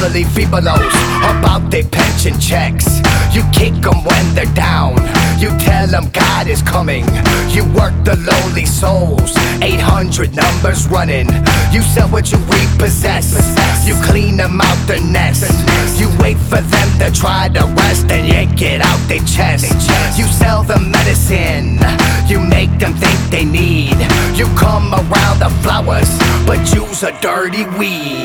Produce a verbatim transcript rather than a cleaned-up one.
elderly feeblos about their pension checks. You kick them when they're down, you tell them God is coming. You work the lowly souls, eight hundred numbers running. You sell what you repossess, you clean them out the nest. You wait for them to try to rest and yank it out their chest. You sell them medicine, you make them think they need. You come around the flowers, but you's a dirty weed.